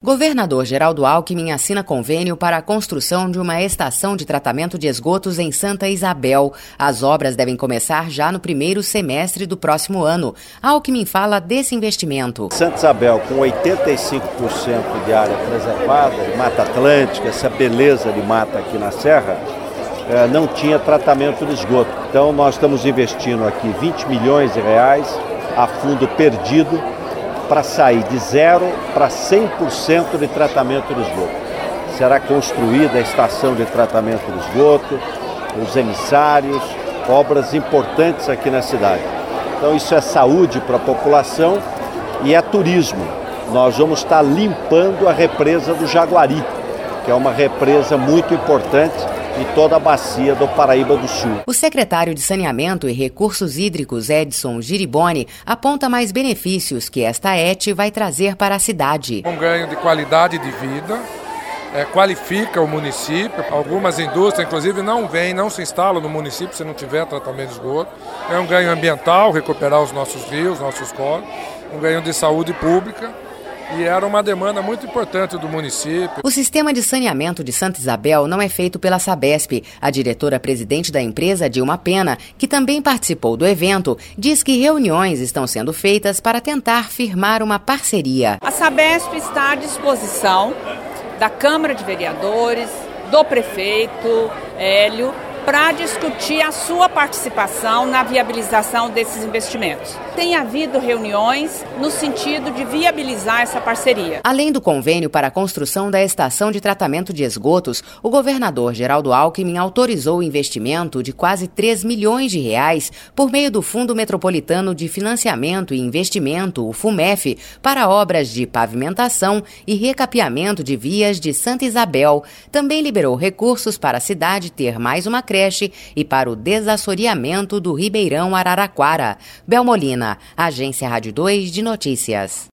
Governador Geraldo Alckmin assina convênio para a construção de uma estação de tratamento de esgotos em Santa Isabel. As obras devem começar já no primeiro semestre do próximo ano. Alckmin fala desse investimento. Santa Isabel, com 85% de área preservada, Mata Atlântica, essa beleza de mata aqui na Serra, não tinha tratamento de esgoto. Então nós estamos investindo aqui 20 milhões de reais a fundo perdido para sair de 0 para 100% de tratamento de esgoto. Será construída a estação de tratamento de esgoto, os emissários, obras importantes aqui na cidade. Então isso é saúde para a população e é turismo. Nós vamos estar limpando a represa do Jaguari, que é uma represa muito importante e toda a bacia do Paraíba do Sul. O secretário de Saneamento e Recursos Hídricos, Edson Giriboni, aponta mais benefícios que esta ET vai trazer para a cidade. Um ganho de qualidade de vida, qualifica o município. Algumas indústrias, inclusive, não se instalam no município se não tiver tratamento de esgoto. É um ganho ambiental, recuperar os nossos rios, nossos córregos, um ganho de saúde pública. E era uma demanda muito importante do município. O sistema de saneamento de Santa Isabel não é feito pela Sabesp. A diretora-presidente da empresa, Dilma Pena, que também participou do evento, diz que reuniões estão sendo feitas para tentar firmar uma parceria. A Sabesp está à disposição da Câmara de Vereadores, do prefeito Hélio, para discutir a sua participação na viabilização desses investimentos. Tem havido reuniões no sentido de viabilizar essa parceria. Além do convênio para a construção da estação de tratamento de esgotos, o governador Geraldo Alckmin autorizou o investimento de quase 3 milhões de reais por meio do Fundo Metropolitano de Financiamento e Investimento, o FUMEF, para obras de pavimentação e recapeamento de vias de Santa Isabel. Também liberou recursos para a cidade ter mais uma creche e para o desassoreamento do Ribeirão Araraquara. Bel Molina, Agência Rádio 2 de Notícias.